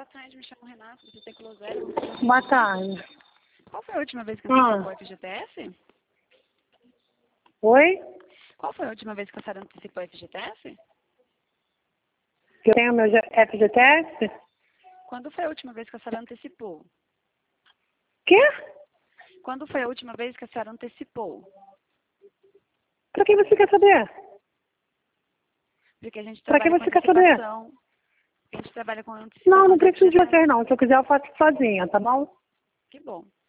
tarde, me chamo Renato, do Ciclo Zero. Boa tarde. Qual foi a última vez que você antecipou o FGTS? Oi? Qual foi a última vez que a senhora antecipou o FGTS? Que eu tenho meu FGTS? Quando foi a última vez que a senhora antecipou? Quê? Quando foi a última vez que a senhora antecipou? Pra que você quer saber? Porque a gente Pra que trabalha com você quer saber? antecipação. A gente trabalha com antecipação. Não de preciso de FGTS. vocês não. Se eu quiser eu faço sozinha, tá bom? Que bom.